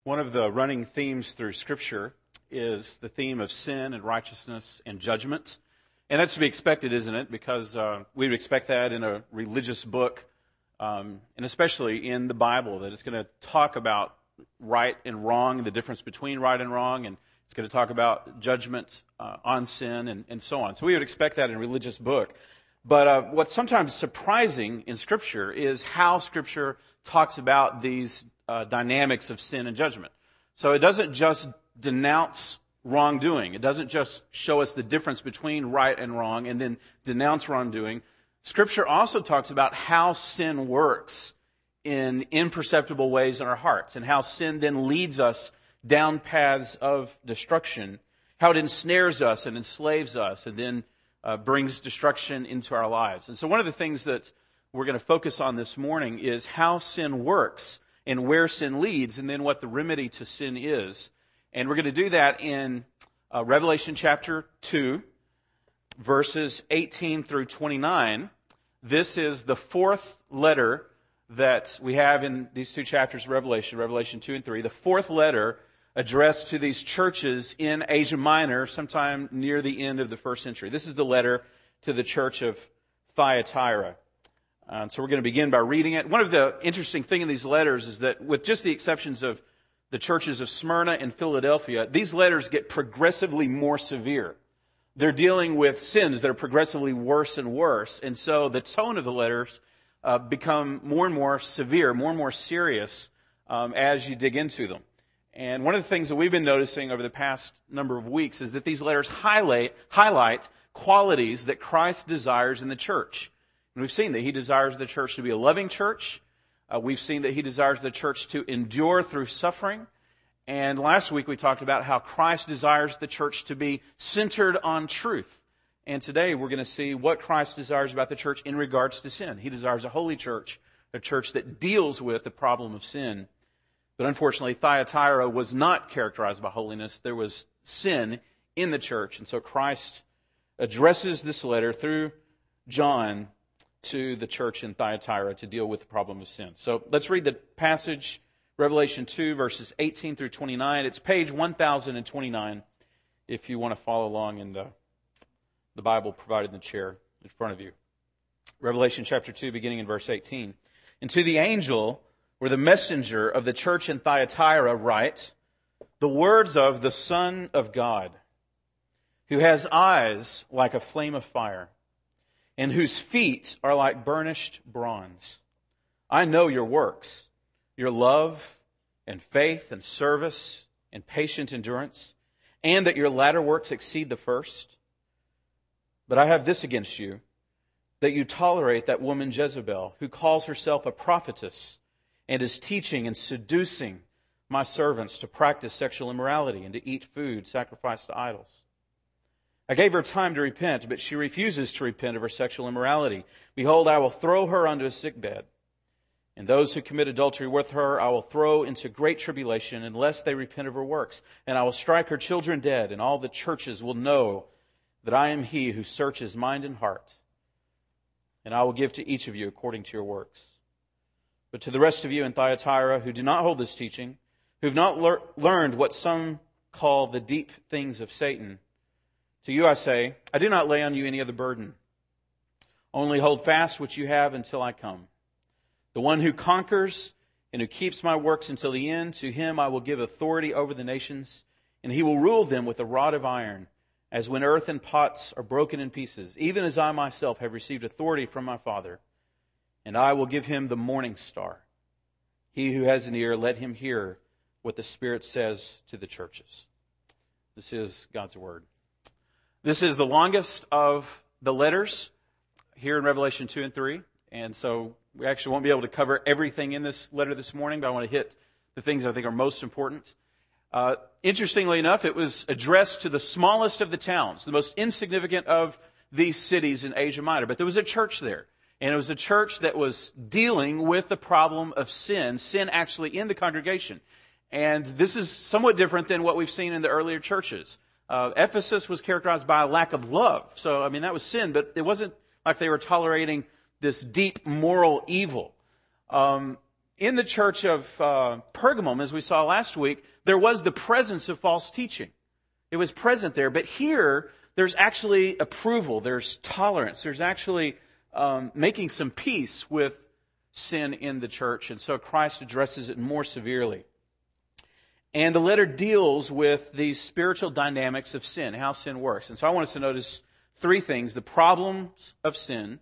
One of the running themes through Scripture is the theme of sin and righteousness and judgment. And that's to be expected, isn't it? Because we would expect that in a religious book, and especially in the Bible, that it's going to talk about right and wrong, the difference between right and wrong, and it's going to talk about judgment on sin and so on. So we would expect that in a religious book. But what's sometimes surprising in Scripture is how Scripture talks about these dynamics of sin and judgment. So it doesn't just denounce wrongdoing. It doesn't just show us the difference between right and wrong and then denounce wrongdoing. Scripture also talks about how sin works in imperceptible ways in our hearts and how sin then leads us down paths of destruction, how it ensnares us and enslaves us and then brings destruction into our lives. And so one of the things that we're going to focus on this morning is how sin works and where sin leads, and then what the remedy to sin is. And we're going to do that in Revelation chapter 2, verses 18 through 29. This is the fourth letter that we have in these two chapters of Revelation 2 and 3, the fourth letter addressed to these churches in Asia Minor sometime near the end of the first century. This is the letter to the church of Thyatira. So we're going to begin by reading it. One of the interesting things in these letters is that with just the exceptions of the churches of Smyrna and Philadelphia, these letters get progressively more severe. They're dealing with sins that are progressively worse and worse. And so the tone of the letters become more and more severe, more and more serious as you dig into them. And one of the things that we've been noticing over the past number of weeks is that these letters highlight qualities that Christ desires in the church. And we've seen that He desires the church to be a loving church. We've seen that He desires the church to endure through suffering. And last week we talked about how Christ desires the church to be centered on truth. And today we're going to see what Christ desires about the church in regards to sin. He desires a holy church, a church that deals with the problem of sin. But unfortunately, Thyatira was not characterized by holiness. There was sin in the church. And so Christ addresses this letter through John to the church in Thyatira to deal with the problem of sin. So let's read the passage, Revelation 2, verses 18 through 29. It's page 1029 if you want to follow along in the Bible provided in the chair in front of you. Revelation chapter 2, beginning in verse 18. And to the angel, or the messenger of the church in Thyatira, write the words of the Son of God, who has eyes like a flame of fire, and whose feet are like burnished bronze. I know your works, your love and faith and service and patient endurance, and that your latter works exceed the first. But I have this against you, that you tolerate that woman Jezebel, who calls herself a prophetess, and is teaching and seducing my servants to practice sexual immorality and to eat food sacrificed to idols. I gave her time to repent, but she refuses to repent of her sexual immorality. Behold, I will throw her onto a sickbed, and those who commit adultery with her I will throw into great tribulation unless they repent of her works. And I will strike her children dead, and all the churches will know that I am He who searches mind and heart. And I will give to each of you according to your works. But to the rest of you in Thyatira who do not hold this teaching, who have not learned what some call the deep things of Satan, to you I say, I do not lay on you any other burden. Only hold fast what you have until I come. The one who conquers and who keeps my works until the end, to him I will give authority over the nations, and he will rule them with a rod of iron, as when earthen pots are broken in pieces, even as I myself have received authority from my Father. And I will give him the morning star. He who has an ear, let him hear what the Spirit says to the churches. This is God's Word. This is the longest of the letters here in Revelation 2 and 3. And so we actually won't be able to cover everything in this letter this morning, but I want to hit the things I think are most important. Interestingly enough, it was addressed to the smallest of the towns, the most insignificant of these cities in Asia Minor. But there was a church there. And it was a church that was dealing with the problem of sin actually in the congregation. And this is somewhat different than what we've seen in the earlier churches. Ephesus was characterized by a lack of love. So, that was sin, but it wasn't like they were tolerating this deep moral evil. in the church of Pergamum, as we saw last week, there was the presence of false teaching. It was present there. But here, there's actually approval. There's tolerance. There's actually making some peace with sin in the church. And so Christ addresses it more severely. And the letter deals with these spiritual dynamics of sin, how sin works. And so I want us to notice three things: the problems of sin,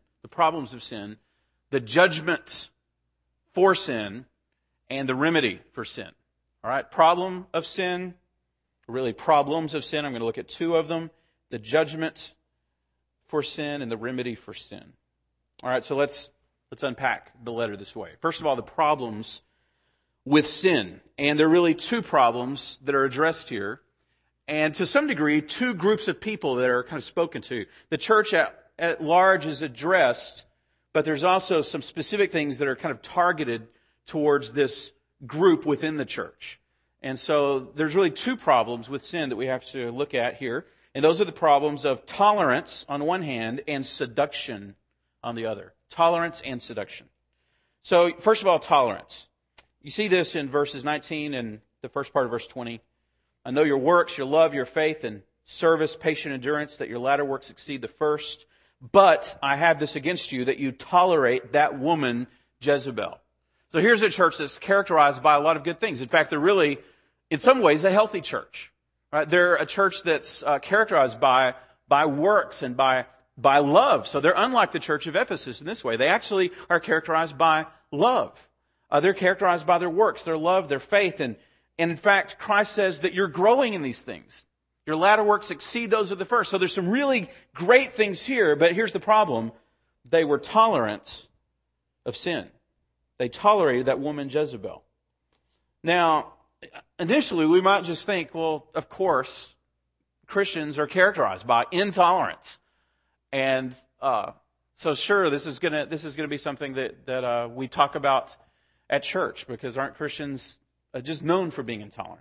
the judgment for sin, and the remedy for sin. All right, problem of sin, really problems of sin. I'm going to look at two of them: the judgment for sin and the remedy for sin. All right, so let's unpack the letter this way. First of all, the problems with sin. And there are really two problems that are addressed here. And to some degree, two groups of people that are kind of spoken to. The church at large is addressed, but there's also some specific things that are kind of targeted towards this group within the church. And so there's really two problems with sin that we have to look at here. And those are the problems of tolerance on one hand and seduction on the other. Tolerance and seduction. So first of all, tolerance. You see this in verses 19 and the first part of verse 20. I know your works, your love, your faith, and service, patient endurance, that your latter works exceed the first. But I have this against you, that you tolerate that woman, Jezebel. So here's a church that's characterized by a lot of good things. In fact, they're really, in some ways, a healthy church. Right? They're a church that's characterized by works and by love. So they're unlike the church of Ephesus in this way. They actually are characterized by love. They're characterized by their works, their love, their faith. And in fact, Christ says that you're growing in these things. Your latter works exceed those of the first. So there's some really great things here, but here's the problem. They were tolerant of sin. They tolerated that woman Jezebel. Now, initially we might just think, well, of course, Christians are characterized by intolerance. And so sure, this is gonna be something that we talk about at church, because aren't Christians just known for being intolerant?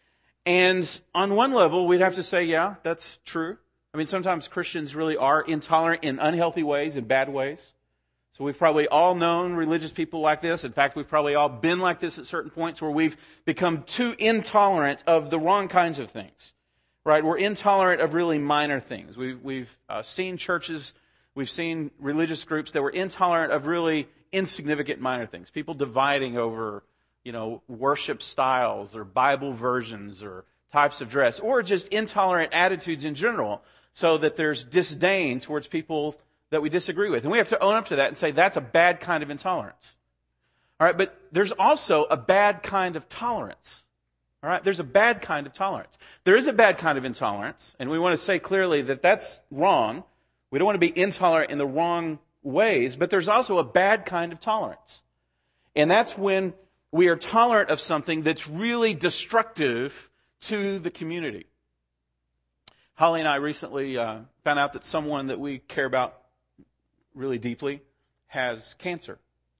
And on one level, we'd have to say, yeah, that's true. I mean, sometimes Christians really are intolerant in unhealthy ways, in bad ways. So we've probably all known religious people like this. In fact, we've probably all been like this at certain points where we've become too intolerant of the wrong kinds of things. Right? We're intolerant of really minor things. We've seen churches, we've seen religious groups that were intolerant of really insignificant minor things. People dividing over, worship styles or Bible versions or types of dress, or just intolerant attitudes in general, so that there's disdain towards people that we disagree with. And we have to own up to that and say that's a bad kind of intolerance. All right, but there's also a bad kind of tolerance. All right, there's a bad kind of tolerance. There is a bad kind of intolerance, and we want to say clearly that that's wrong. We don't want to be intolerant in the wrong ways, but there's also a bad kind of tolerance. And that's when we are tolerant of something that's really destructive to the community. Holly and I recently found out that someone that we care about really deeply has cancer.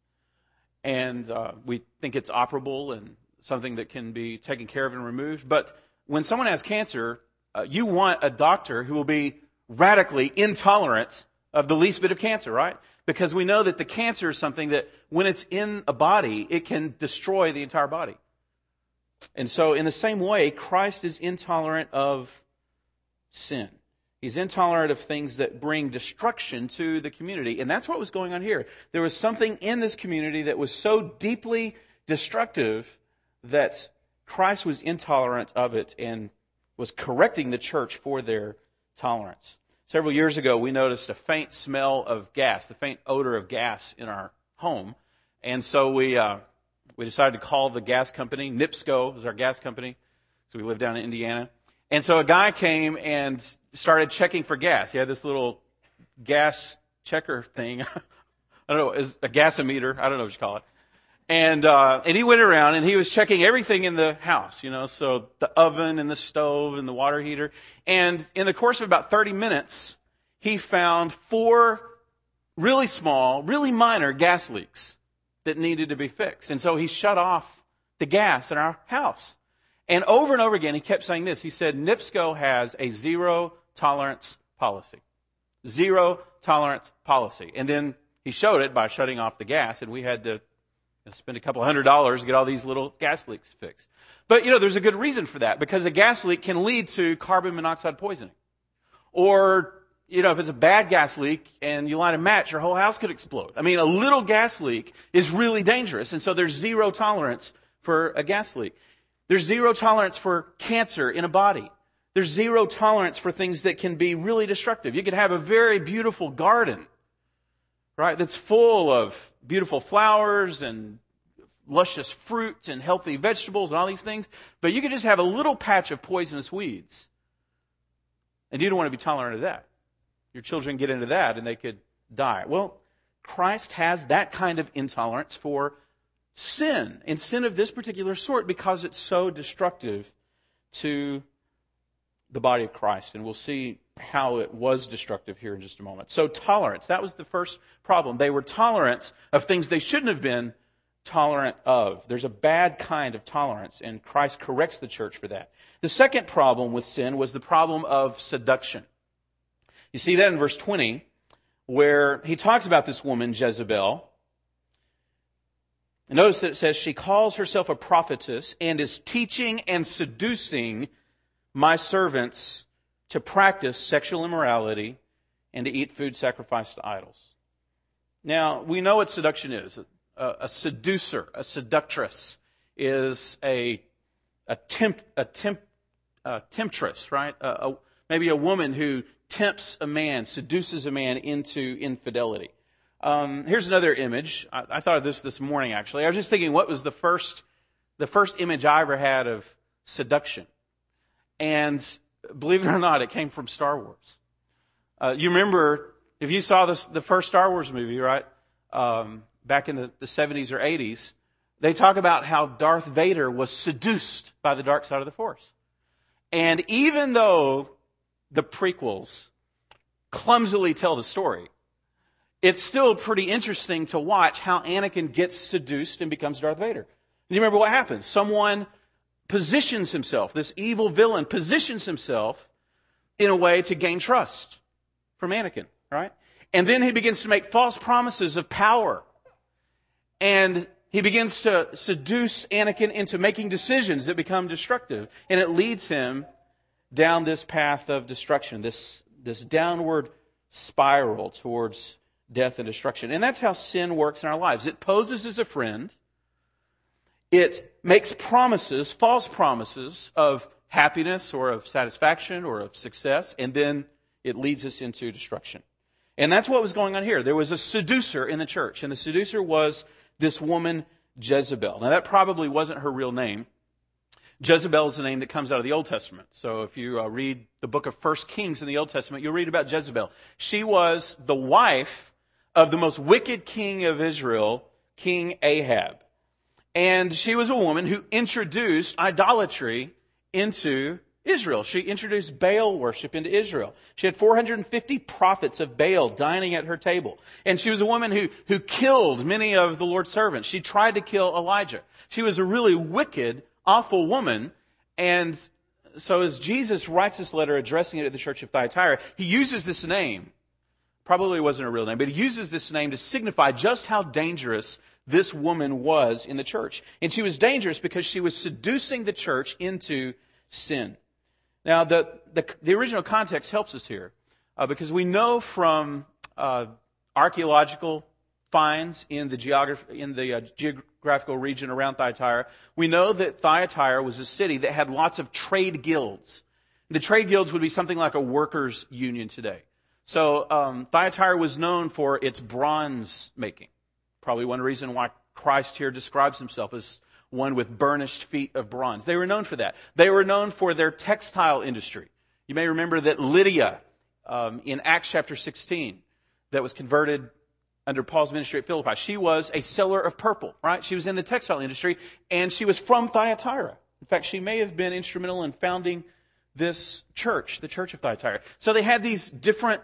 And we think it's operable and something that can be taken care of and removed. But when someone has cancer, you want a doctor who will be radically intolerant of the least bit of cancer, right? Because we know that the cancer is something that when it's in a body, it can destroy the entire body. And so in the same way, Christ is intolerant of sin. He's intolerant of things that bring destruction to the community. And that's what was going on here. There was something in this community that was so deeply destructive that Christ was intolerant of it and was correcting the church for their tolerance. Several years ago, we noticed a faint smell of gas, the faint odor of gas in our home. And so we decided to call the gas company. NIPSCO is our gas company. So we live down in Indiana. And so a guy came and started checking for gas. He had this little gas checker thing. I don't know, is a gasometer. I don't know what you call it. And he went around and he was checking everything in the house, so the oven and the stove and the water heater. And in the course of about 30 minutes, he found 4 really small, really minor gas leaks that needed to be fixed. And so he shut off the gas in our house. And over again, he kept saying this. He said, NIPSCO has a zero tolerance policy. Zero tolerance policy. And then he showed it by shutting off the gas, and we had to spend a couple $100 to get all these little gas leaks fixed. But, there's a good reason for that, because a gas leak can lead to carbon monoxide poisoning. Or, if it's a bad gas leak and you light a match, your whole house could explode. I mean, a little gas leak is really dangerous. And so there's zero tolerance for a gas leak. There's zero tolerance for cancer in a body. There's zero tolerance for things that can be really destructive. You could have a very beautiful garden, right, that's full of beautiful flowers and luscious fruit and healthy vegetables and all these things, but you could just have a little patch of poisonous weeds. And you don't want to be tolerant of that. Your children get into that and they could die. Well, Christ has that kind of intolerance for sin, and sin of this particular sort, because it's so destructive to the body of Christ. And we'll see how it was destructive here in just a moment. So tolerance, that was the first problem. They were tolerant of things they shouldn't have been tolerant of. There's a bad kind of tolerance, and Christ corrects the church for that. The second problem with sin was the problem of seduction. You see that in verse 20, where he talks about this woman, Jezebel. And notice that it says, she calls herself a prophetess and is teaching and seducing my servants to practice sexual immorality and to eat food sacrificed to idols. Now, we know what seduction is. A seducer, a seductress, is a temptress, right? Maybe a woman who tempts a man, seduces a man into infidelity. Here's another image. I thought of this morning, actually. I was just thinking, what was the first image I ever had of seduction? And believe it or not, it came from Star Wars. You remember, if you saw the first Star Wars movie, right? Back in the 70s or 80s, they talk about how Darth Vader was seduced by the dark side of the Force. And even though the prequels clumsily tell the story, it's still pretty interesting to watch how Anakin gets seduced and becomes Darth Vader. And you remember what happens? Someone positions himself, this evil villain positions himself in a way to gain trust from Anakin, right? And then he begins to make false promises of power. And he begins to seduce Anakin into making decisions that become destructive. And it leads him down this path of destruction, this downward spiral towards death and destruction. And that's how sin works in our lives. It poses as a friend. It makes promises, false promises of happiness or of satisfaction or of success, and then it leads us into destruction. And that's what was going on here. There was a seducer in the church, and the seducer was this woman, Jezebel. Now, that probably wasn't her real name. Jezebel is a name that comes out of the Old Testament. So if you read the book of 1 Kings in the Old Testament, you'll read about Jezebel. She was the wife of the most wicked king of Israel, King Ahab. And she was a woman who introduced idolatry into Israel. She introduced Baal worship into Israel. She had 450 prophets of Baal dining at her table. And she was a woman who killed many of the Lord's servants. She tried to kill Elijah. She was a really wicked, awful woman. And so as Jesus writes this letter addressing it at the church of Thyatira, he uses this name. Probably wasn't a real name, but he uses this name to signify just how dangerous this woman was in the church. And she was dangerous because she was seducing the church into sin. Now, the original context helps us here because we know from archaeological finds in the geographical region around Thyatira, we know that Thyatira was a city that had lots of trade guilds. The trade guilds would be something like a workers' union today. So Thyatira was known for its bronze making. Probably one reason why Christ here describes himself as one with burnished feet of bronze. They were known for that. They were known for their textile industry. You may remember that Lydia, in Acts chapter 16, that was converted under Paul's ministry at Philippi, she was a seller of purple, right? She was in the textile industry, and she was from Thyatira. In fact, she may have been instrumental in founding this church, the Church of Thyatira. So they had these different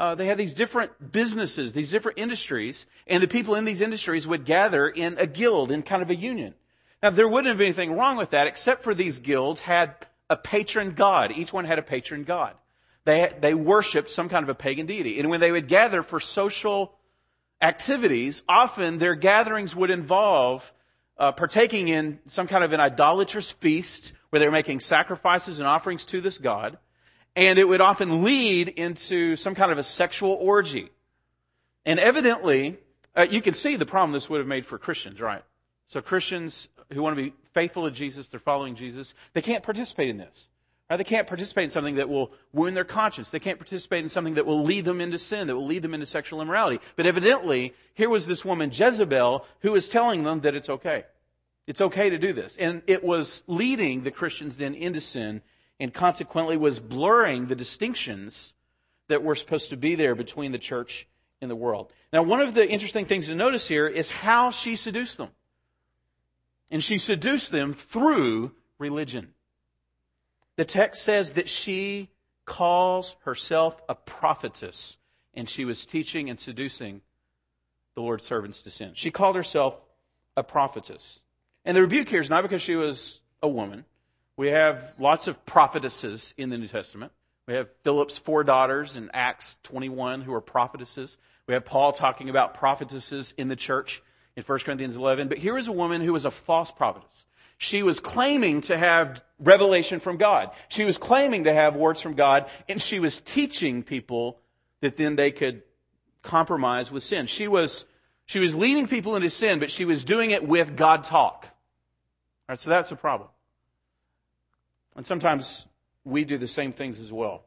businesses, these different industries, and the people in these industries would gather in a guild, in kind of a union. Now, there wouldn't have been anything wrong with that, except for these guilds had a patron god. Each one had a patron god. They worshipped some kind of a pagan deity. And when they would gather for social activities, often their gatherings would involve partaking in some kind of an idolatrous feast where they're making sacrifices and offerings to this god. And it would often lead into some kind of a sexual orgy. And evidently, you can see the problem this would have made for Christians, right? So Christians who want to be faithful to Jesus, they're following Jesus, they can't participate in this. Right? They can't participate in something that will wound their conscience. They can't participate in something that will lead them into sin, that will lead them into sexual immorality. But evidently, here was this woman, Jezebel, who was telling them that it's okay. It's okay to do this. And it was leading the Christians then into sin, and consequently was blurring the distinctions that were supposed to be there between the church and the world. Now, one of the interesting things to notice here is how she seduced them. And she seduced them through religion. The text says that she calls herself a prophetess, and she was teaching and seducing the Lord's servants to sin. She called herself a prophetess. And the rebuke here is not because she was a woman. We have lots of prophetesses in the New Testament. We have Philip's 4 daughters in Acts 21 who are prophetesses. We have Paul talking about prophetesses in the church in 1 Corinthians 11. But here is a woman who was a false prophetess. She was claiming to have revelation from God. She was claiming to have words from God, and she was teaching people that then they could compromise with sin. She was leading people into sin, but she was doing it with God talk. All right, so that's the problem. And sometimes we do the same things as well.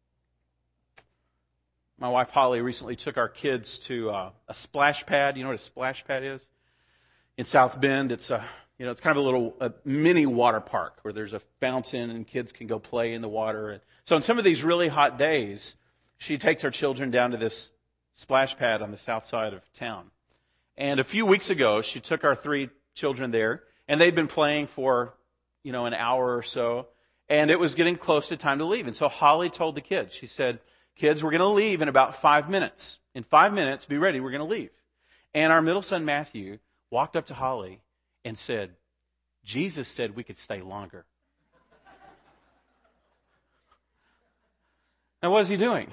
My wife Holly recently took our kids to a splash pad. You know what a splash pad is? In South Bend, it's it's kind of a mini water park where there's a fountain and kids can go play in the water. And so on some of these really hot days, she takes our children down to this splash pad on the south side of town. And a few weeks ago, she took our 3 children there, and they'd been playing for, an hour or so, and it was getting close to time to leave. And so Holly told the kids, she said, "Kids, we're going to leave in about 5 minutes. In 5 minutes, be ready, we're going to leave." And our middle son, Matthew, walked up to Holly and said, "Jesus said we could stay longer." Now, what is he doing?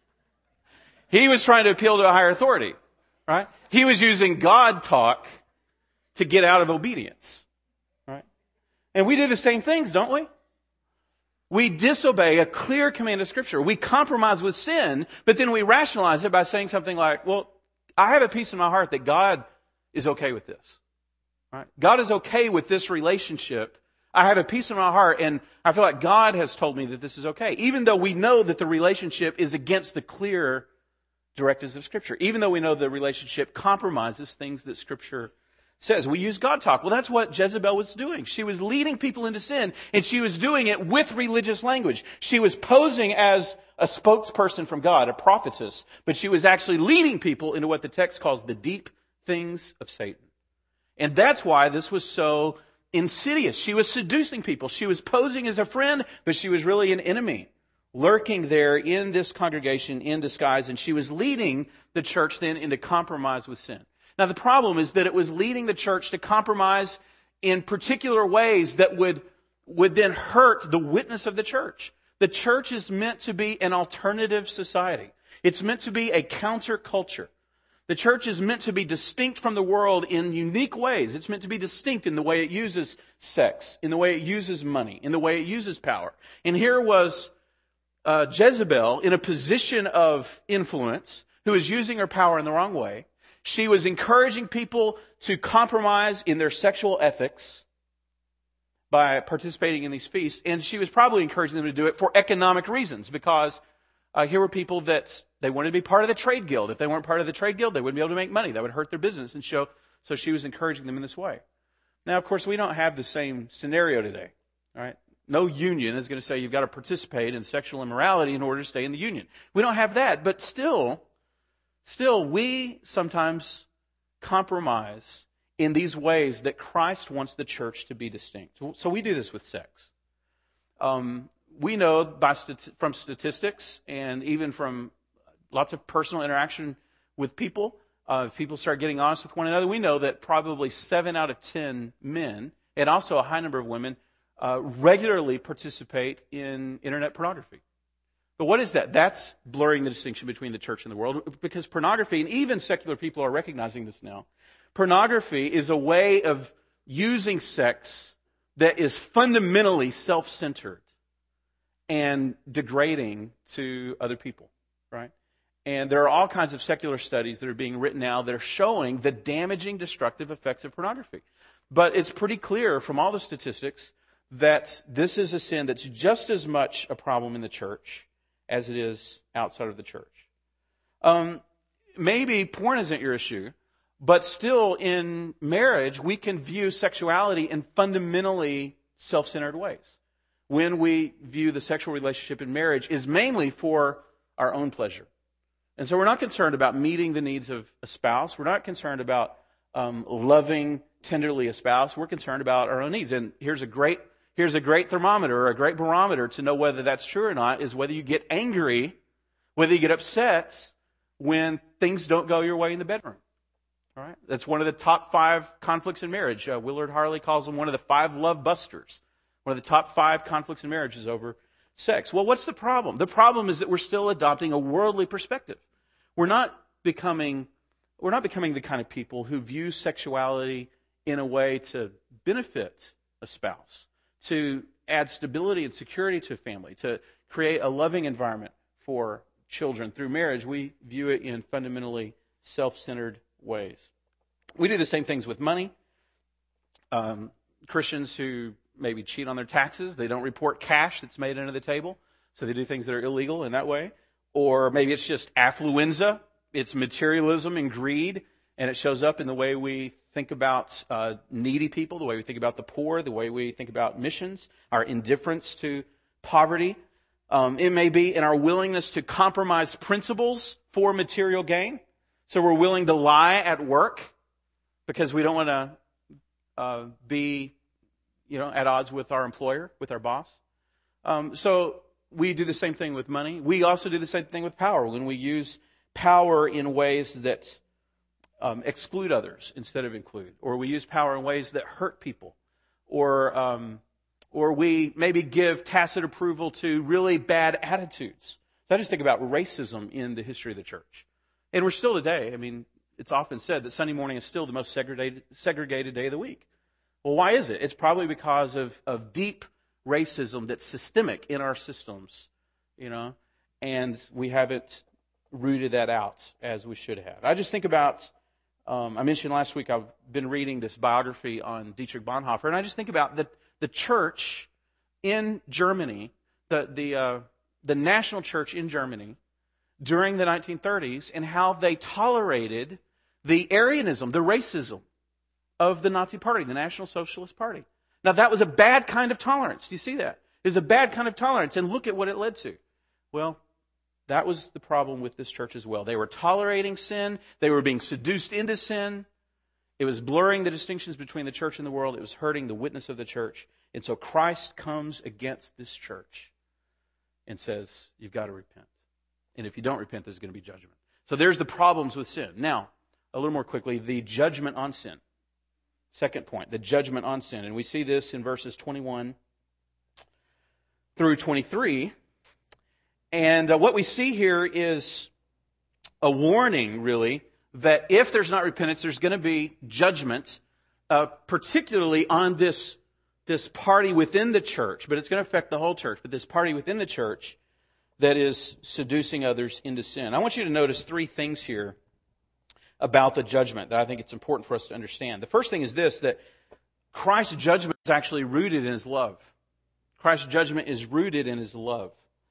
He was trying to appeal to a higher authority, right? He was using God talk to get out of obedience, right? And we do the same things, don't we? We disobey a clear command of Scripture. We compromise with sin, but then we rationalize it by saying something like, well, I have a peace in my heart that God is okay with this. Right? God is okay with this relationship. I have a peace in my heart, and I feel like God has told me that this is okay. Even though we know that the relationship is against the clear directives of Scripture. Even though we know the relationship compromises things that Scripture says. We use God talk. Well, that's what Jezebel was doing. She was leading people into sin, and she was doing it with religious language. She was posing as a spokesperson from God, a prophetess, but she was actually leading people into what the text calls the deep things of Satan. And that's why this was so insidious. She was seducing people. She was posing as a friend, but she was really an enemy, lurking there in this congregation in disguise, and she was leading the church then into compromise with sin. Now, the problem is that it was leading the church to compromise in particular ways that would then hurt the witness of the church. The church is meant to be an alternative society. It's meant to be a counterculture. The church is meant to be distinct from the world in unique ways. It's meant to be distinct in the way it uses sex, in the way it uses money, in the way it uses power. And here was Jezebel in a position of influence who is using her power in the wrong way. She was encouraging people to compromise in their sexual ethics by participating in these feasts. And she was probably encouraging them to do it for economic reasons, because here were people that they wanted to be part of the trade guild. If they weren't part of the trade guild, they wouldn't be able to make money. That would hurt their business. And so she was encouraging them in this way. Now, of course, we don't have the same scenario today. All right? No union is going to say you've got to participate in sexual immorality in order to stay in the union. We don't have that. But still, we sometimes compromise in these ways that Christ wants the church to be distinct. So we do this with sex. We know from statistics and even from lots of personal interaction with people, if people start getting honest with one another, we know that probably 7 out of 10 men, and also a high number of women, regularly participate in internet pornography. But what is that? That's blurring the distinction between the church and the world, because pornography, and even secular people are recognizing this now, pornography is a way of using sex that is fundamentally self-centered and degrading to other people, right? And there are all kinds of secular studies that are being written now that are showing the damaging, destructive effects of pornography. But it's pretty clear from all the statistics that this is a sin that's just as much a problem in the church as it is outside of the church. Maybe porn isn't your issue, but still in marriage, we can view sexuality in fundamentally self-centered ways. When we view the sexual relationship in marriage is mainly for our own pleasure. And so we're not concerned about meeting the needs of a spouse. We're not concerned about loving tenderly a spouse. We're concerned about our own needs. And here's a great thermometer or a great barometer to know whether that's true or not is whether you get angry, whether you get upset when things don't go your way in the bedroom. All right? That's one of the top 5 conflicts in marriage. Willard Harley calls them one of the 5 love busters. One of the top 5 conflicts in marriage is over sex. Well, what's the problem? The problem is that we're still adopting a worldly perspective. We're not becoming the kind of people who view sexuality in a way to benefit a spouse, to add stability and security to a family, to create a loving environment for children. Through marriage, we view it in fundamentally self-centered ways. We do the same things with money. Christians who maybe cheat on their taxes, they don't report cash that's made under the table, so they do things that are illegal in that way. Or maybe it's just affluenza, it's materialism and greed, and it shows up in the way we think about needy people, the way we think about the poor, the way we think about missions, our indifference to poverty. It may be in our willingness to compromise principles for material gain. So we're willing to lie at work because we don't want to be, at odds with our employer, with our boss. So we do the same thing with money. We also do the same thing with power when we use power in ways that exclude others instead of include, or we use power in ways that hurt people, or we maybe give tacit approval to really bad attitudes. So I just think about racism in the history of the church. And we're still today. I mean, it's often said that Sunday morning is still the most segregated day of the week. Well, why is it? It's probably because of deep racism that's systemic in our systems, and we haven't rooted that out as we should have. I just think about, I mentioned last week I've been reading this biography on Dietrich Bonhoeffer, and I just think about the church in Germany, the national church in Germany during the 1930s, and how they tolerated the Aryanism, the racism of the Nazi Party, the National Socialist Party. Now, that was a bad kind of tolerance. Do you see that? It was a bad kind of tolerance, and look at what it led to. Well, that was the problem with this church as well. They were tolerating sin. They were being seduced into sin. It was blurring the distinctions between the church and the world. It was hurting the witness of the church. And so Christ comes against this church and says, you've got to repent. And if you don't repent, there's going to be judgment. So there's the problems with sin. Now, a little more quickly, the judgment on sin. Second point, the judgment on sin. And we see this in verses 21 through 23. And what we see here is a warning, really, that if there's not repentance, there's going to be judgment, particularly on this party within the church. But it's going to affect the whole church. But this party within the church that is seducing others into sin. I want you to notice 3 things here about the judgment that I think it's important for us to understand. The first thing is this, that Christ's judgment is actually rooted in His love. Christ's judgment is rooted in His love.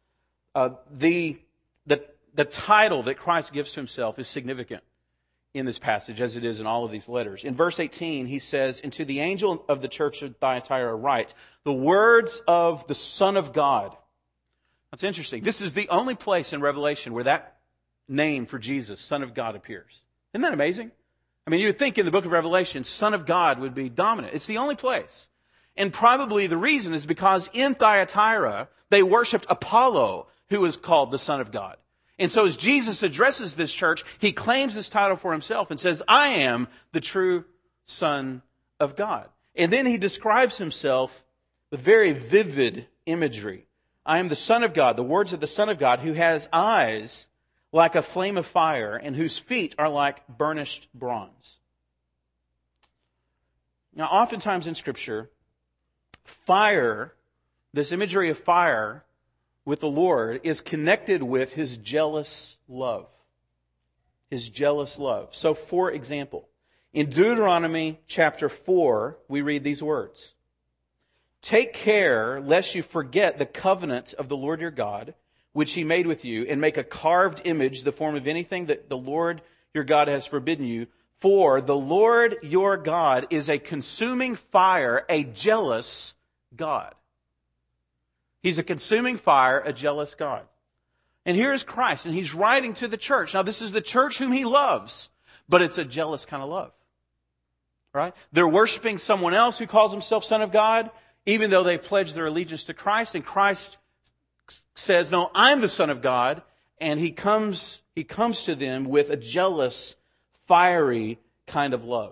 The title that Christ gives to Himself is significant in this passage, as it is in all of these letters. In verse 18, He says, "And to the angel of the church of Thyatira write, the words of the Son of God." That's interesting. This is the only place in Revelation where that name for Jesus, Son of God, appears. Isn't that amazing? I mean, you would think in the book of Revelation, Son of God would be dominant. It's the only place. And probably the reason is because in Thyatira, they worshipped Apollo, who is called the Son of God. And so as Jesus addresses this church, He claims this title for Himself and says, I am the true Son of God. And then He describes Himself with very vivid imagery. I am the Son of God, the words of the Son of God, who has eyes like a flame of fire and whose feet are like burnished bronze. Now, oftentimes in Scripture, fire, this imagery of fire with the Lord, is connected with His jealous love. His jealous love. So, for example, in Deuteronomy chapter 4, we read these words. Take care lest you forget the covenant of the Lord your God, which He made with you, and make a carved image, the form of anything that the Lord your God has forbidden you. For the Lord your God is a consuming fire, a jealous God. He's a consuming fire, a jealous God. And here is Christ, and He's writing to the church. Now, this is the church whom He loves, but it's a jealous kind of love. Right? They're worshiping someone else who calls himself Son of God, even though they've pledged their allegiance to Christ. And Christ says, no, I'm the Son of God. And He comes to them with a jealous, fiery kind of love.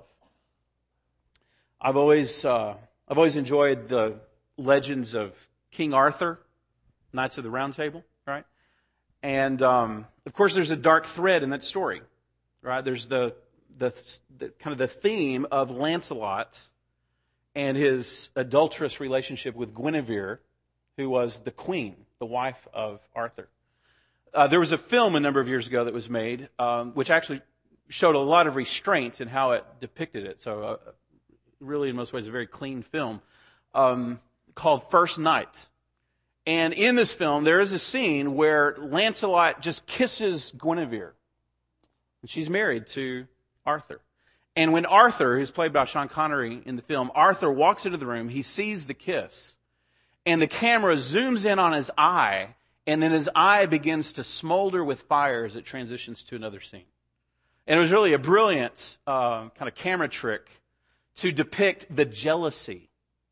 I've always enjoyed the legends of King Arthur, Knights of the Round Table, right? And of course, there's a dark thread in that story, right? There's the kind of the theme of Lancelot and his adulterous relationship with Guinevere, who was the queen, the wife of Arthur. There was a film a number of years ago that was made, which actually showed a lot of restraint in how it depicted it. So really, in most ways, a very clean film called First Night. And in this film, there is a scene where Lancelot just kisses Guinevere. And she's married to Arthur. And when Arthur, who's played by Sean Connery in the film, Arthur walks into the room, he sees the kiss. And the camera zooms in on his eye, and then his eye begins to smolder with fire as it transitions to another scene. And it was really a brilliant kind of camera trick to depict the jealousy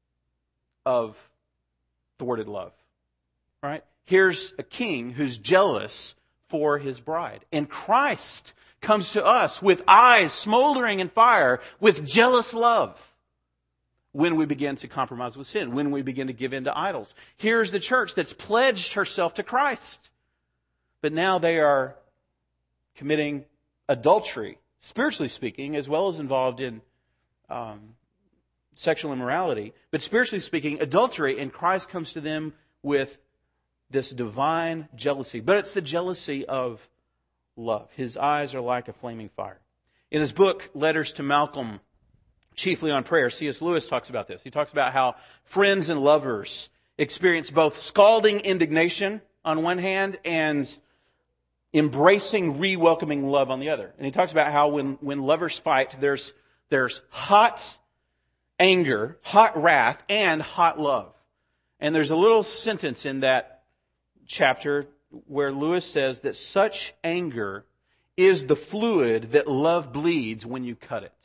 of thwarted love. Right? Here's a king who's jealous for his bride. And Christ comes to us with eyes smoldering in fire, with jealous love when we begin to compromise with sin, when we begin to give in to idols. Here's the church that's pledged herself to Christ. But now they are committing adultery, spiritually speaking, as well as involved in sexual immorality. But spiritually speaking, adultery, and Christ comes to them with this divine jealousy. But it's the jealousy of love. His eyes are like a flaming fire. In his book, Letters to Malcolm, chiefly on prayer, C.S. Lewis talks about this. He talks about how friends and lovers experience both scalding indignation on one hand and embracing, re-welcoming love on the other. And he talks about how when lovers fight, there's hot anger, hot wrath, and hot love. And there's a little sentence in that chapter where Lewis says that such anger is the fluid that love bleeds when you cut it.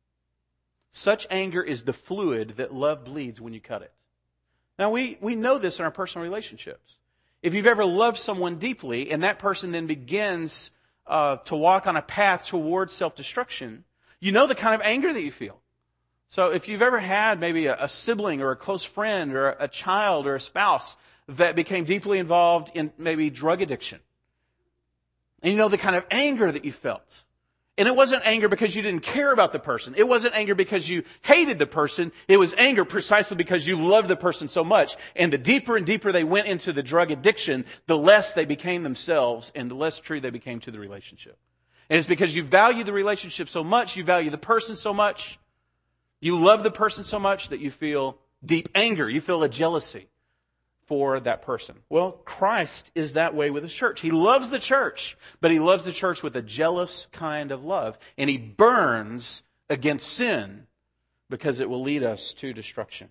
Such anger is the fluid that love bleeds when you cut it. Now, we know this in our personal relationships. If you've ever loved someone deeply and that person then begins to walk on a path towards self-destruction, you know the kind of anger that you feel. So if you've ever had maybe a sibling or a close friend or a child or a spouse that became deeply involved in maybe drug addiction, and you know the kind of anger that you felt. And it wasn't anger because you didn't care about the person. It wasn't anger because you hated the person. It was anger precisely because you loved the person so much. And the deeper and deeper they went into the drug addiction, the less they became themselves and the less true they became to the relationship. And it's because you value the relationship so much, you value the person so much, you love the person so much that you feel deep anger. You feel a jealousy for that person. Well, Christ is that way with His church. He loves the church, but He loves the church with a jealous kind of love. And He burns against sin because it will lead us to destruction.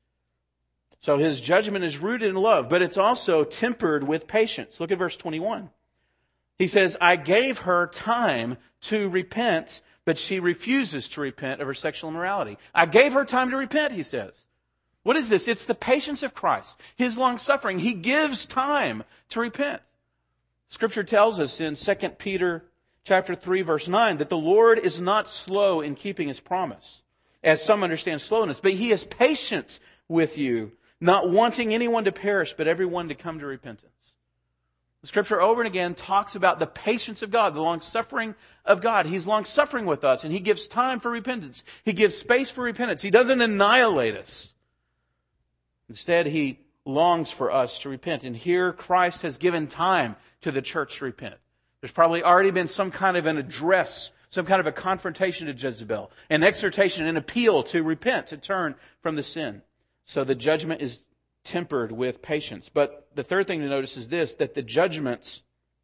So His judgment is rooted in love, but it's also tempered with patience. Look at verse 21. He says, I gave her time to repent, but she refuses to repent of her sexual immorality. I gave her time to repent, he says. What is this? It's the patience of Christ, His long suffering. He gives time to repent. Scripture tells us in 2 Peter chapter 3, verse 9, that the Lord is not slow in keeping His promise, as some understand slowness, but He is patient with you, not wanting anyone to perish, but everyone to come to repentance. The Scripture over and again talks about the patience of God, the long-suffering of God. He's long-suffering with us, and He gives time for repentance. He gives space for repentance. He doesn't annihilate us. Instead, He longs for us to repent. And here Christ has given time to the church to repent. There's probably already been some kind of an address, some kind of a confrontation to Jezebel, an exhortation, an appeal to repent, to turn from the sin. So the judgment is tempered with patience. But the third thing to notice is this, that the judgment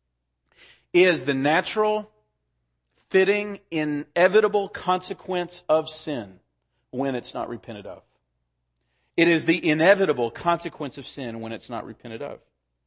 is the natural, fitting, inevitable consequence of sin when it's not repented of. It is the inevitable consequence of sin when it's not repented of.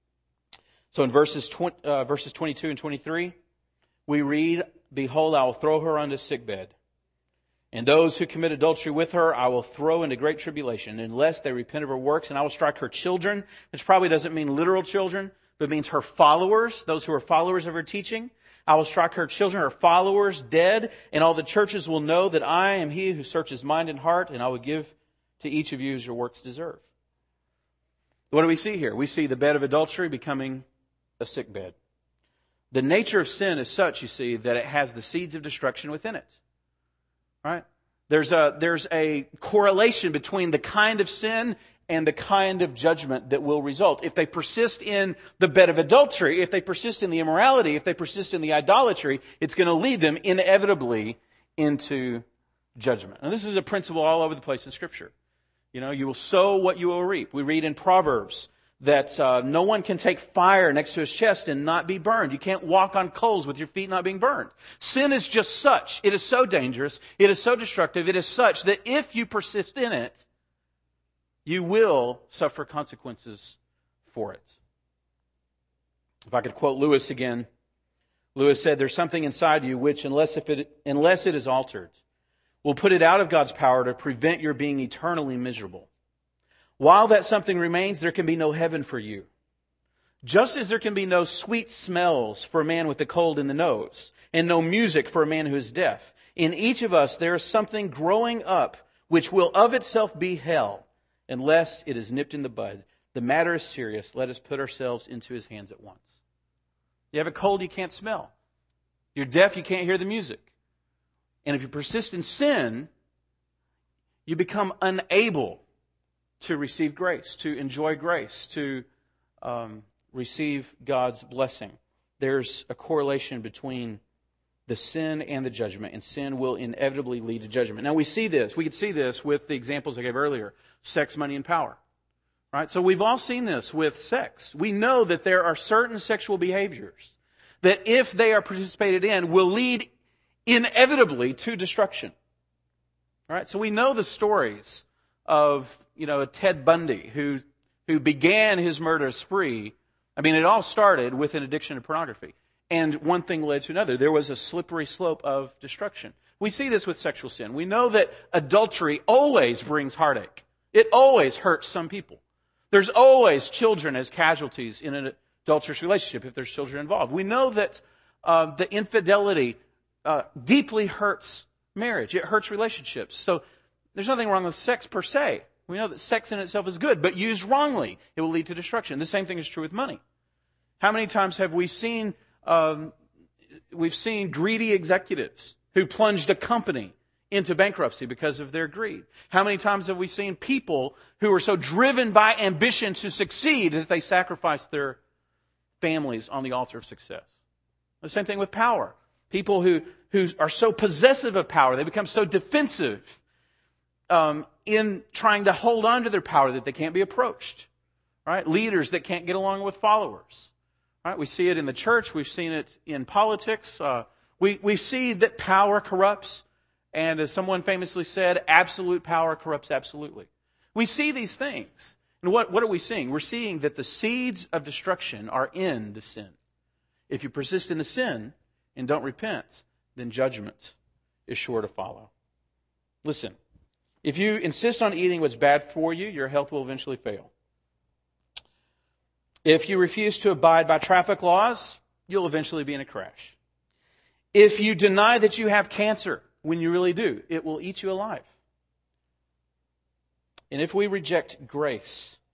So in verses 22 and 23, we read, "Behold, I will throw her on the sickbed, and those who commit adultery with her I will throw into great tribulation, unless they repent of her works, and I will strike her children," which probably doesn't mean literal children, but means her followers, those who are followers of her teaching. "I will strike her children, her followers, dead, and all the churches will know that I am He who searches mind and heart, and I will give to each of you as your works deserve." What do we see here? We see the bed of adultery becoming a sick bed. The nature of sin is such, you see, that it has the seeds of destruction within it. Right? There's a correlation between the kind of sin and the kind of judgment that will result. If they persist in the bed of adultery, if they persist in the immorality, if they persist in the idolatry, it's going to lead them inevitably into judgment. And this is a principle all over the place in Scripture. You know, you will sow what you will reap. We read in Proverbs that no one can take fire next to his chest and not be burned. You can't walk on coals with your feet not being burned. Sin is just such. It is so dangerous. It is so destructive. It is such that if you persist in it, you will suffer consequences for it. If I could quote Lewis again, Lewis said, "There's something inside you which, unless it is altered, will put it out of God's power to prevent your being eternally miserable. While that something remains, there can be no heaven for you. Just as there can be no sweet smells for a man with a cold in the nose, and no music for a man who is deaf. In each of us there is something growing up which will of itself be hell, unless it is nipped in the bud. The matter is serious. Let us put ourselves into His hands at once." You have a cold you can't smell. You're deaf, you can't hear the music. And if you persist in sin, you become unable to receive grace, to enjoy grace, to receive God's blessing. There's a correlation between the sin and the judgment, and sin will inevitably lead to judgment. Now we see this. We could see this with the examples I gave earlier. Sex, money, and power. Right? So we've all seen this with sex. We know that there are certain sexual behaviors that if they are participated in will lead inevitably to destruction. All right? So we know the stories of, Ted Bundy who began his murder spree. I mean, it all started with an addiction to pornography. And one thing led to another. There was a slippery slope of destruction. We see this with sexual sin. We know that adultery always brings heartache. It always hurts some people. There's always children as casualties in an adulterous relationship if there's children involved. We know that the infidelity deeply hurts marriage. It hurts relationships. So there's nothing wrong with sex per se. We know that sex in itself is good, but used wrongly, it will lead to destruction. The same thing is true with money. How many times have we seen greedy executives who plunged a company into bankruptcy because of their greed? How many times have we seen people who are so driven by ambition to succeed that they sacrifice their families on the altar of success? The same thing with power. People who are so possessive of power, they become so defensive in trying to hold on to their power that they can't be approached. Right? Leaders that can't get along with followers. Right? We see it in the church. We've seen it in politics. We see that power corrupts. And as someone famously said, absolute power corrupts absolutely. We see these things. And what are we seeing? We're seeing that the seeds of destruction are in the sin. If you persist in the sin and don't repent, then judgment is sure to follow. Listen, if you insist on eating what's bad for you, your health will eventually fail. If you refuse to abide by traffic laws, you'll eventually be in a crash. If you deny that you have cancer when you really do, it will eat you alive. And if we reject grace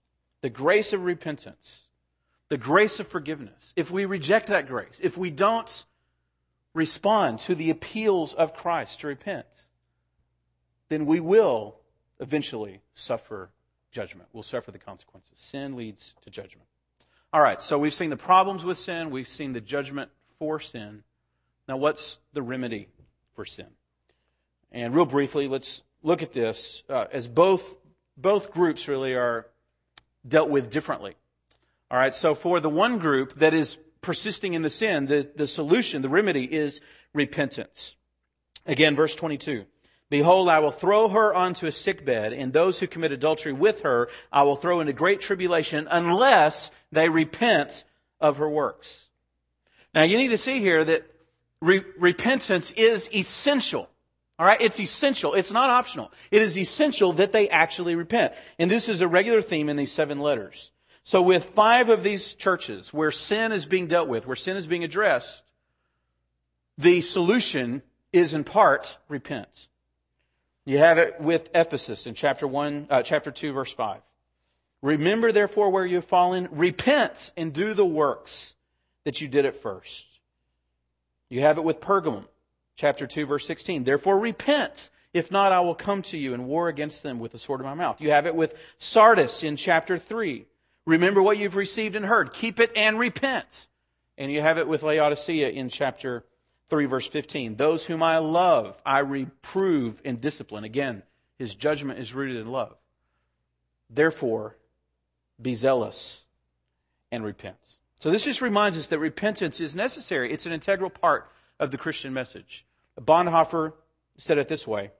the grace of repentance, the grace of forgiveness, if we reject that grace, if we don't respond to the appeals of Christ to repent, then we will eventually suffer judgment. We'll suffer the consequences. Sin leads to judgment. All right, so we've seen the problems with sin. We've seen the judgment for sin. Now, what's the remedy for sin? And real briefly, let's look at this as both groups really are dealt with differently. All right, so for the one group that is persisting in the sin, the solution, the remedy is repentance. Again, verse 22. Behold, I will throw her onto a sickbed, and those who commit adultery with her I will throw into great tribulation unless they repent of her works. Now, you need to see here that repentance is essential. All right, it's essential. It's not optional. It is essential that they actually repent. And this is a regular theme in these 7 letters. So with 5 of these churches where sin is being dealt with, where sin is being addressed, the solution is in part repent. You have it with Ephesus in chapter 2, verse 5. Remember therefore where you have fallen, repent and do the works that you did at first. You have it with Pergamum, chapter 2, verse 16. Therefore repent, if not I will come to you and war against them with the sword of my mouth. You have it with Sardis in chapter 3. Remember what you've received and heard. Keep it and repent. And you have it with Laodicea in chapter 3, verse 15. Those whom I love, I reprove and discipline. Again, His judgment is rooted in love. Therefore, be zealous and repent. So this just reminds us that repentance is necessary. It's an integral part of the Christian message. Bonhoeffer said it this way.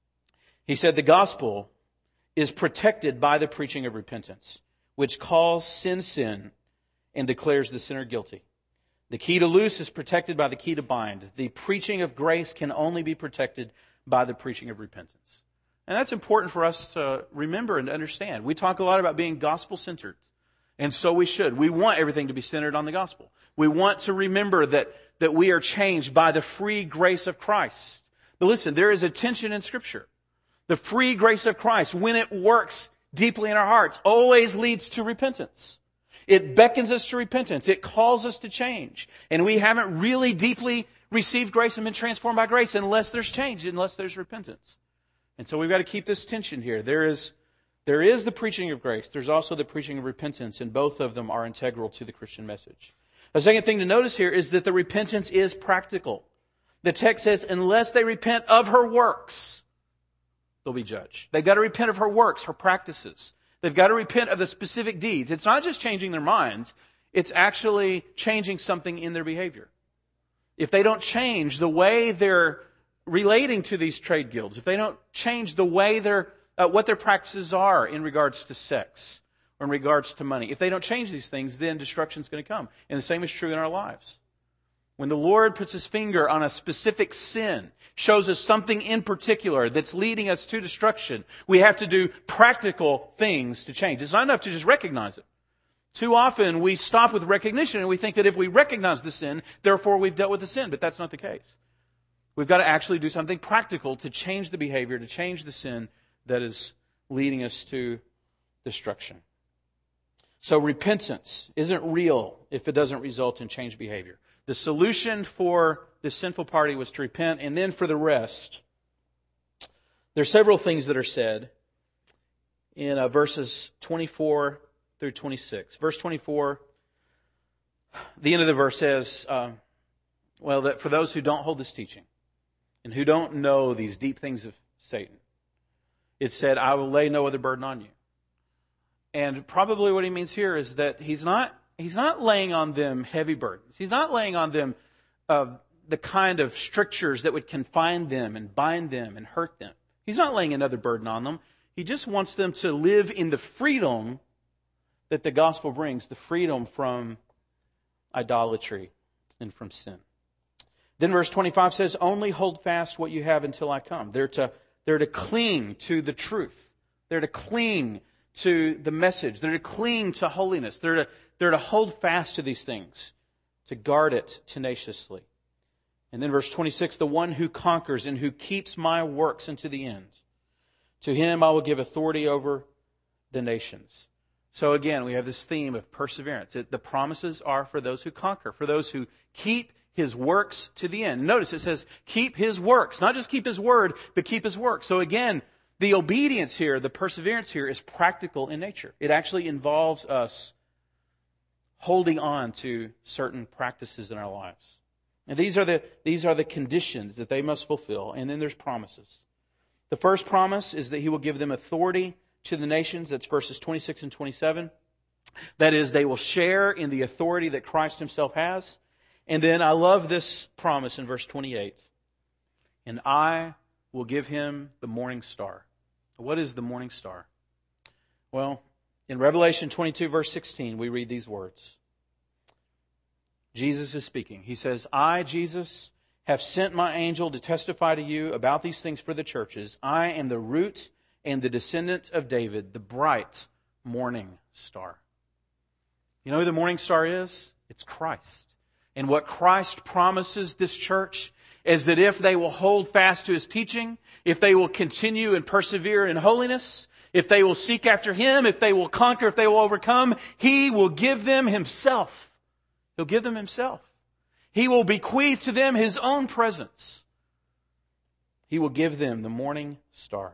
He said, the gospel is protected by the preaching of repentance, which calls sin sin and declares the sinner guilty. The key to loose is protected by the key to bind. The preaching of grace can only be protected by the preaching of repentance. And that's important for us to remember and to understand. We talk a lot about being gospel-centered. And so we should. We want everything to be centered on the gospel. We want to remember that we are changed by the free grace of Christ. But listen, there is a tension in Scripture. The free grace of Christ, when it works deeply in our hearts, always leads to repentance. It beckons us to repentance. It calls us to change. And we haven't really deeply received grace and been transformed by grace unless there's change, unless there's repentance. And so we've got to keep this tension here. There is the preaching of grace. There's also the preaching of repentance, and both of them are integral to the Christian message. The second thing to notice here is that the repentance is practical. The text says, unless they repent of her works, they'll be judged. They've got to repent of her works, her practices. They've got to repent of the specific deeds. It's not just changing their minds. It's actually changing something in their behavior. If they don't change the way they're relating to these trade guilds, if they don't change the way what their practices are in regards to sex or in regards to money, if they don't change these things, then destruction is going to come. And the same is true in our lives. When the Lord puts His finger on a specific sin, shows us something in particular that's leading us to destruction, we have to do practical things to change. It's not enough to just recognize it. Too often we stop with recognition and we think that if we recognize the sin, therefore we've dealt with the sin. But that's not the case. We've got to actually do something practical to change the behavior, to change the sin that is leading us to destruction. So repentance isn't real if it doesn't result in changed behavior. The solution for this sinful party was to repent, and then for the rest, there are several things that are said in verses 24 through 26. Verse 24, the end of the verse says, that for those who don't hold this teaching and who don't know these deep things of Satan, it said, I will lay no other burden on you. And probably what he means here is that he's not laying on them heavy burdens. He's not laying on them the kind of strictures that would confine them and bind them and hurt them. He's not laying another burden on them. He just wants them to live in the freedom that the gospel brings, the freedom from idolatry and from sin. Then verse 25 says, only hold fast what you have until I come. They're to cling to the truth. They're to cling to the message. They're to cling to holiness. They're to hold fast to these things, to guard it tenaciously. And then verse 26, the one who conquers and who keeps my works unto the end, to him I will give authority over the nations. So again, we have this theme of perseverance. The promises are for those who conquer, for those who keep His works to the end. Notice it says, keep His works. Not just keep His word, but keep His work. So again, the obedience here, the perseverance here is practical in nature. It actually involves us holding on to certain practices in our lives. And these are the conditions that they must fulfill. And then there's promises. The first promise is that He will give them authority to the nations. That's verses 26 and 27. That is, they will share in the authority that Christ Himself has. And then I love this promise in verse 28. And I will give him the morning star. What is the morning star? Well, in Revelation 22, verse 16, we read these words. Jesus is speaking. He says, I, Jesus, have sent my angel to testify to you about these things for the churches. I am the root and the descendant of David, the bright morning star. You know who the morning star is? It's Christ. And what Christ promises this church is that if they will hold fast to His teaching, if they will continue and persevere in holiness, if they will seek after Him, if they will conquer, if they will overcome, He will give them Himself. He'll give them Himself. He will bequeath to them His own presence. He will give them the morning star.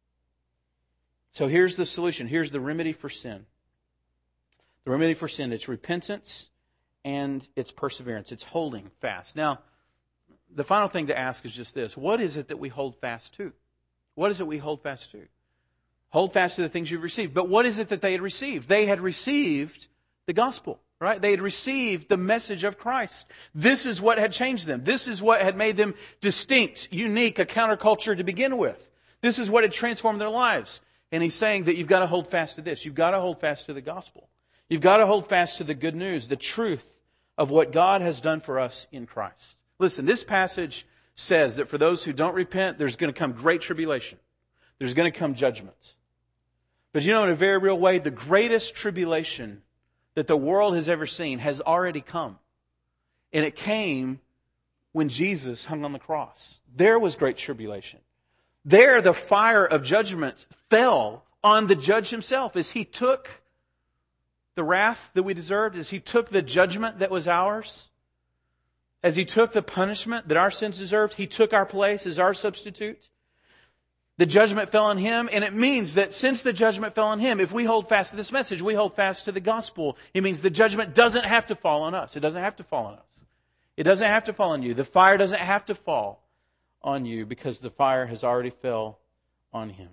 So here's the solution. Here's the remedy for sin. The remedy for sin, it's repentance and it's perseverance. It's holding fast. Now, the final thing to ask is just this. What is it that we hold fast to? What is it we hold fast to? Hold fast to the things you've received. But what is it that they had received? They had received the gospel, right? They had received the message of Christ. This is what had changed them. This is what had made them distinct, unique, a counterculture to begin with. This is what had transformed their lives. And He's saying that you've got to hold fast to this. You've got to hold fast to the gospel. You've got to hold fast to the good news, the truth of what God has done for us in Christ. Listen, this passage says that for those who don't repent, there's going to come great tribulation. There's going to come judgment. But you know, in a very real way, the greatest tribulation that the world has ever seen has already come. And it came when Jesus hung on the cross. There was great tribulation. There, the fire of judgment fell on the judge Himself as He took the wrath that we deserved, as He took the judgment that was ours, as He took the punishment that our sins deserved. He took our place as our substitute. The judgment fell on Him, and it means that since the judgment fell on Him, if we hold fast to this message, we hold fast to the gospel. It means the judgment doesn't have to fall on us. It doesn't have to fall on us. It doesn't have to fall on you. The fire doesn't have to fall on you because the fire has already fell on Him.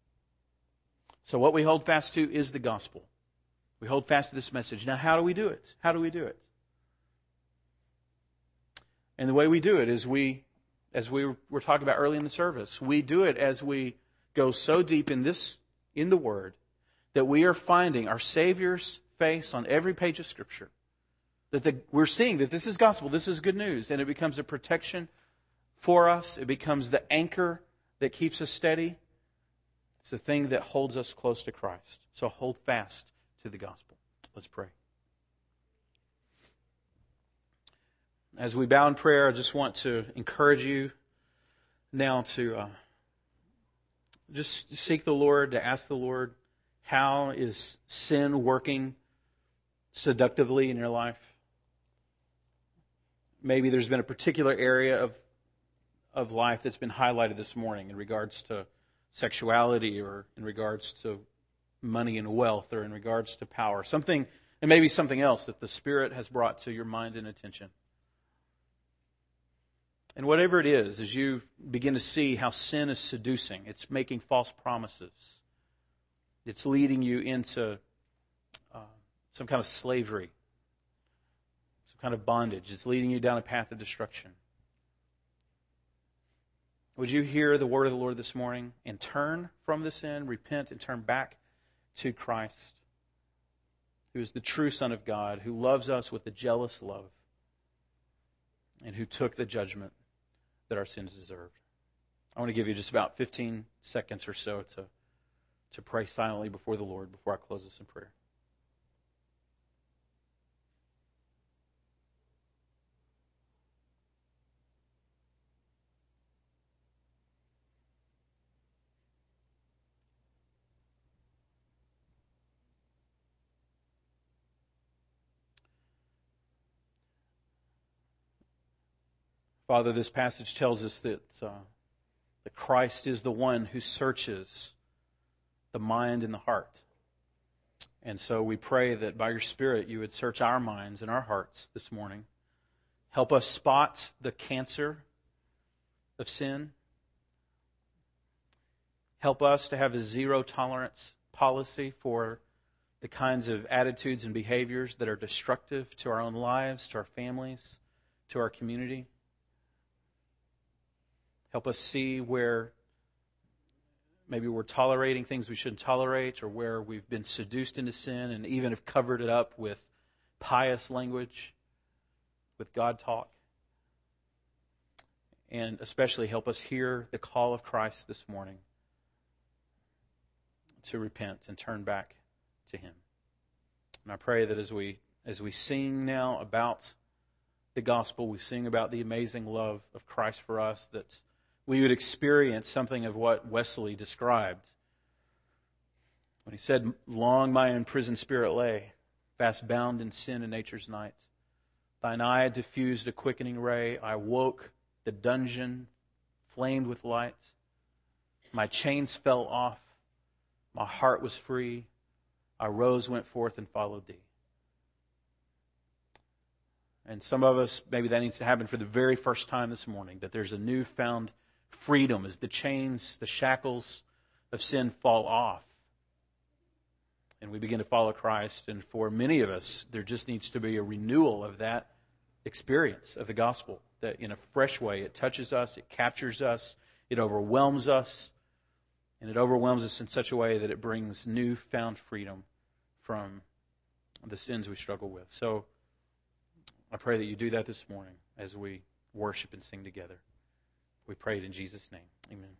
So what we hold fast to is the gospel. We hold fast to this message. Now, how do we do it? How do we do it? And the way we do it is as we were talking about early in the service, we do it as we go so deep in the Word, that we are finding our Savior's face on every page of Scripture. We're seeing that this is gospel, this is good news, and it becomes a protection for us. It becomes the anchor that keeps us steady. It's the thing that holds us close to Christ. So hold fast to the gospel. Let's pray. As we bow in prayer, I just want to encourage you now to just seek the Lord, to ask the Lord, how is sin working seductively in your life? Maybe there's been a particular area of life that's been highlighted this morning in regards to sexuality or in regards to money and wealth or in regards to power. Something, and maybe something else that the Spirit has brought to your mind and attention. And whatever it is, as you begin to see how sin is seducing, it's making false promises. It's leading you into some kind of slavery, some kind of bondage. It's leading you down a path of destruction. Would you hear the word of the Lord this morning and turn from the sin, repent, and turn back to Christ, who is the true Son of God, who loves us with a jealous love, and who took the judgment that our sins deserved. I want to give you just about 15 seconds or so to pray silently before the Lord before I close this in prayer. Father, this passage tells us that Christ is the one who searches the mind and the heart. And so we pray that by your Spirit you would search our minds and our hearts this morning. Help us spot the cancer of sin. Help us to have a zero tolerance policy for the kinds of attitudes and behaviors that are destructive to our own lives, to our families, to our community. Help us see where maybe we're tolerating things we shouldn't tolerate, or where we've been seduced into sin and even have covered it up with pious language, with God talk. And especially help us hear the call of Christ this morning to repent and turn back to Him. And I pray that as we sing now about the gospel, we sing about the amazing love of Christ for us, that we would experience something of what Wesley described when he said, "Long my imprisoned spirit lay, fast bound in sin and nature's night. Thine eye diffused a quickening ray. I woke, the dungeon flamed with light. My chains fell off, my heart was free. I rose, went forth, and followed thee." And some of us, maybe that needs to happen for the very first time this morning, that there's a newfound freedom as the chains, the shackles of sin fall off. And we begin to follow Christ. And for many of us, there just needs to be a renewal of that experience of the gospel, that in a fresh way it touches us, it captures us, it overwhelms us, and it overwhelms us in such a way that it brings newfound freedom from the sins we struggle with. So I pray that you do that this morning as we worship and sing together. We pray it in Jesus' name. Amen.